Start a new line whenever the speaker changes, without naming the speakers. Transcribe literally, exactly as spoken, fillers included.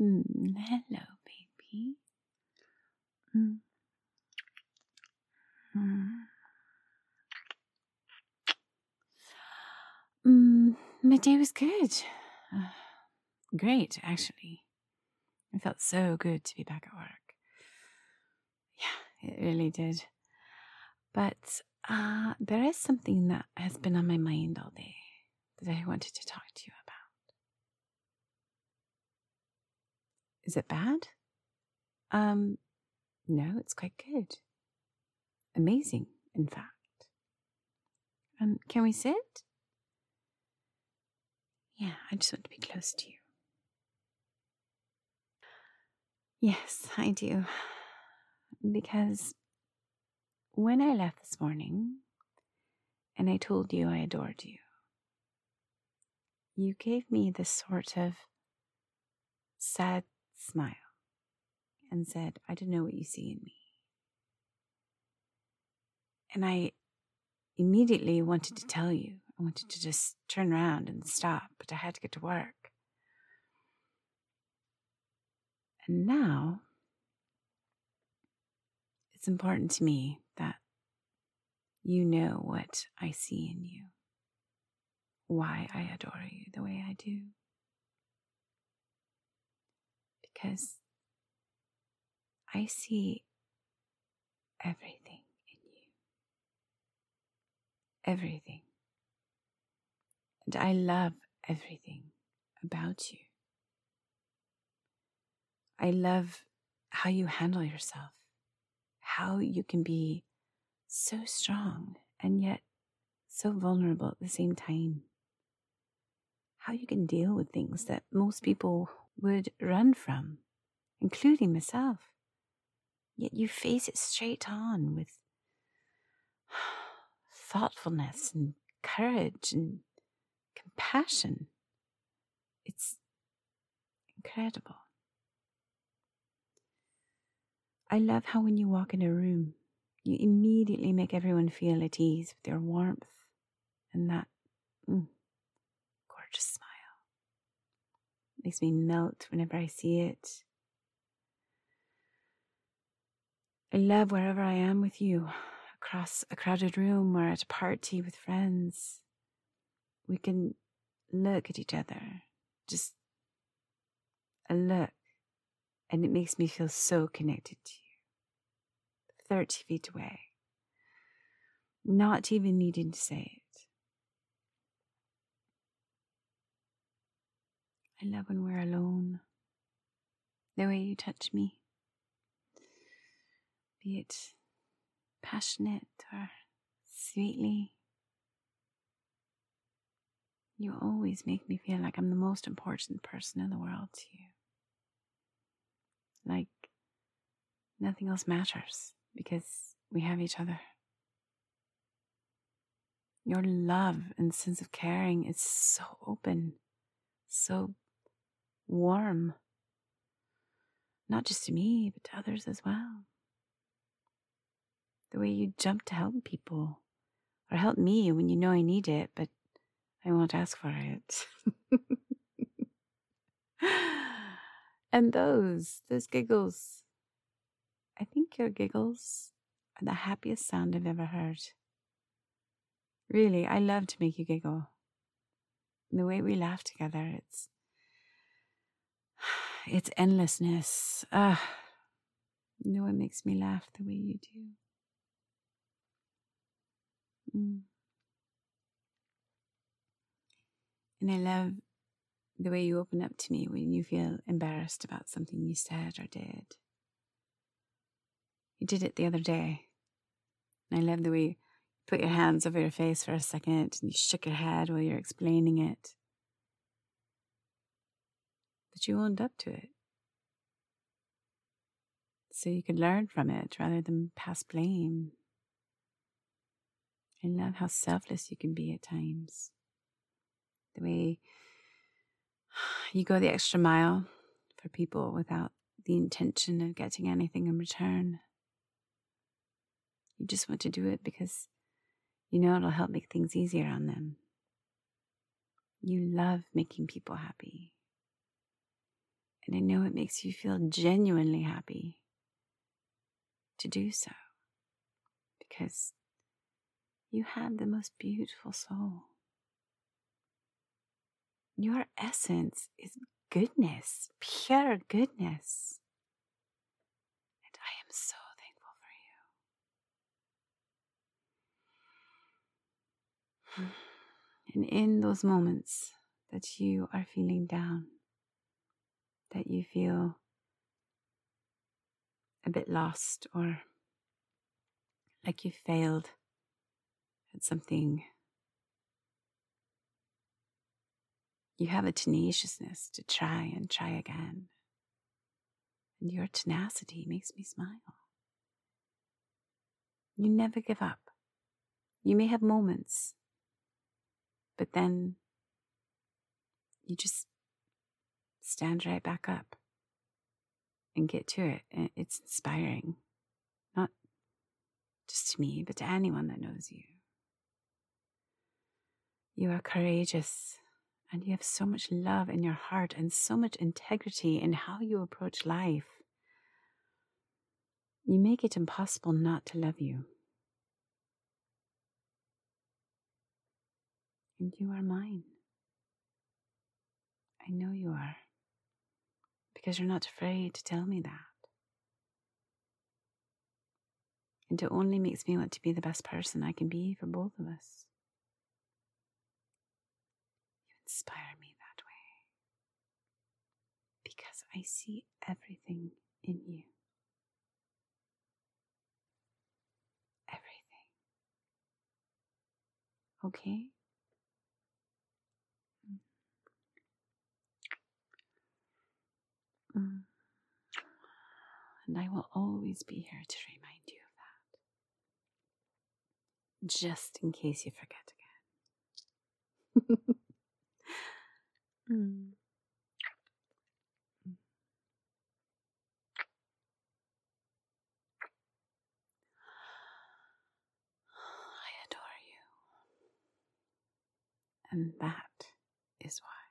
Mm, hello, baby. Mm. Mm. Mm, my day was good. Uh, great, actually. It felt so good to be back at work. Yeah, it really did. But uh, there is something that has been on my mind all day that I wanted to talk to you about. Is it bad? Um, no, it's quite good. Amazing, in fact. Um, can we sit? Yeah, I just want to be close to you. Yes, I do. Because when I left this morning and I told you I adored you, you gave me this sort of sad smile and said, I don't know what you see in me. And I immediately wanted to tell you. I wanted to just turn around and stop, but I had to get to work. And now it's important to me that you know what I see in you, why I adore you the way I do. Because I see everything in you. Everything. And I love everything about you. I love how you handle yourself, how you can be so strong and yet so vulnerable at the same time. How you can deal with things that most people would run from, including myself. Yet you face it straight on with thoughtfulness and courage and compassion. It's incredible. I love how when you walk in a room, you immediately make everyone feel at ease with your warmth and that mm, gorgeous smile. It makes me melt whenever I see it. I love wherever I am with you, across a crowded room or at a party with friends. We can look at each other, just a look, and it makes me feel so connected to you, thirty feet away, not even needing to say it. I love when we're alone, the way you touch me, be it passionate or sweetly. You always make me feel like I'm the most important person in the world to you. Like nothing else matters because we have each other. Your love and sense of caring is so open, so warm. Not just to me, but to others as well. The way you jump to help people, or help me when you know I need it, but I won't ask for it. And those, those giggles. I think your giggles are the happiest sound I've ever heard. Really, I love to make you giggle. And the way we laugh together, it's it's endlessness. Ah, no one makes me laugh the way you do. Mm. And I love the way you open up to me when you feel embarrassed about something you said or did. You did it the other day. And I love the way you put your hands over your face for a second and you shook your head while you're explaining it. But you owned up to it. So you could learn from it rather than pass blame. I love how selfless you can be at times. The way you go the extra mile for people without the intention of getting anything in return. You just want to do it because you know it'll help make things easier on them. You love making people happy. And I know it makes you feel genuinely happy to do so, because you have the most beautiful soul. Your essence is goodness, pure goodness. And I am so thankful for you. And in those moments that you are feeling down, that you feel a bit lost or like you failed at something, you have a tenaciousness to try and try again. And your tenacity makes me smile. You never give up. You may have moments, but then you just stand right back up and get to it. And it's inspiring, not just to me, but to anyone that knows you. You are courageous, and you have so much love in your heart and so much integrity in how you approach life. You make it impossible not to love you. And you are mine. I know you are, because you're not afraid to tell me that. And it only makes me want to be the best person I can be for both of us. You inspire me that way, because I see everything in you. Everything. Okay? Mm. And I will always be here to remind you of that, just in case you forget again. mm. I adore you. And that is why.